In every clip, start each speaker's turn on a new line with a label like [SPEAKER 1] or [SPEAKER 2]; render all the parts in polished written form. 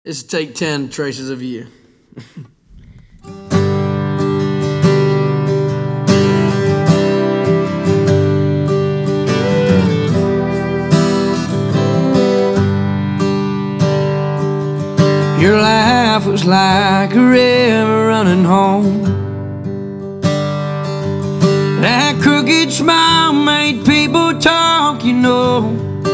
[SPEAKER 1] It's Take 10 Traces of You. Your life was like a river running home. That crooked smile made people talk, you know,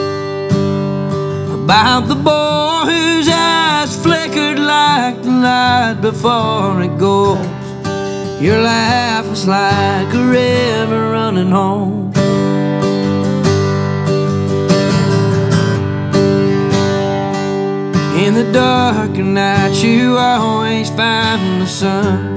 [SPEAKER 1] about the boy whose eyes flickered like the light before it goes. Your life was like a river running home. In the dark of night you always find the sun.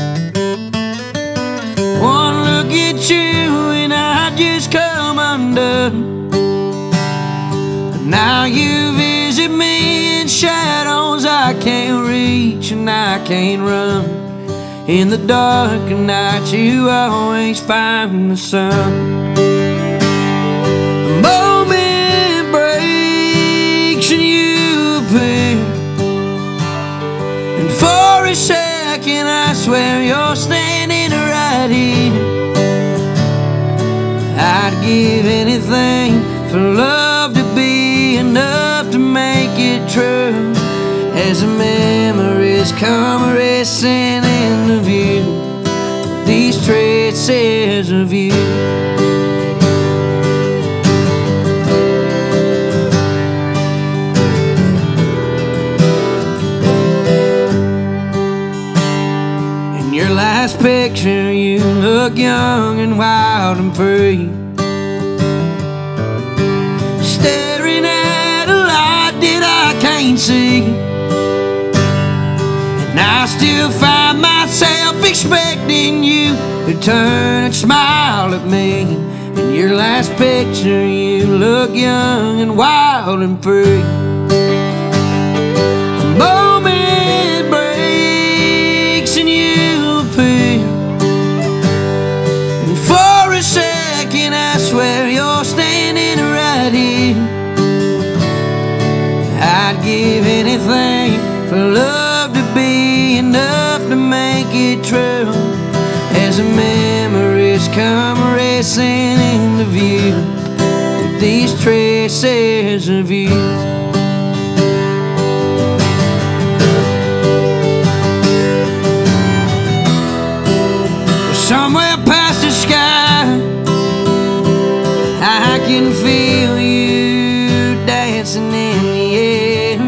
[SPEAKER 1] One look at you and I just come undone. But now you visit me in shadows I can't reach and I can't run. In the dark of night you always find the sun. A moment breaks and you appear, and for a second I swear you're standing right here. I'd give anything for love to be enough to make it true, as the memories come racing into view, these traces of you. In your last picture you look young and wild and free, staring at a light that I can't see. And I still find myself expecting you to turn and smile at me. In your last picture you look young and wild and free. A moment breaks and you appear, and for a second I swear you're standing right here. I'd give anything for love to be enough to make it true, as the memories come racing into view, with these traces of you. Somewhere past the sky I can feel you dancing in the air.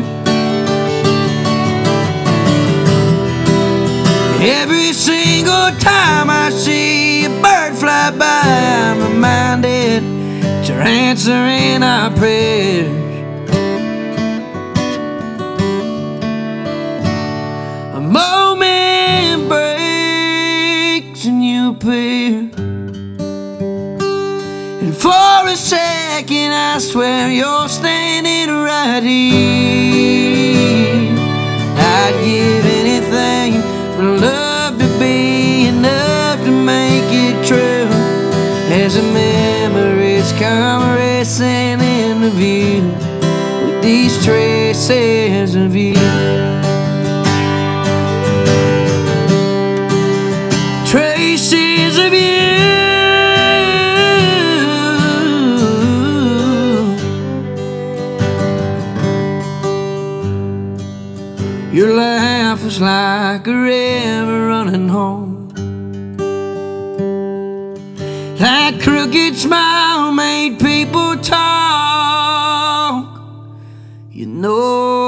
[SPEAKER 1] Every single time I see a bird fly by, I'm reminded that you're answering our prayers. A moment breaks and you appear, and for a second I swear you're standing right here. I'd give anything for love to be enough to make it true, as the memories come racing into view, with these traces of you. Traces of you. Your laugh was like a river running home. That crooked smile made people talk, you know.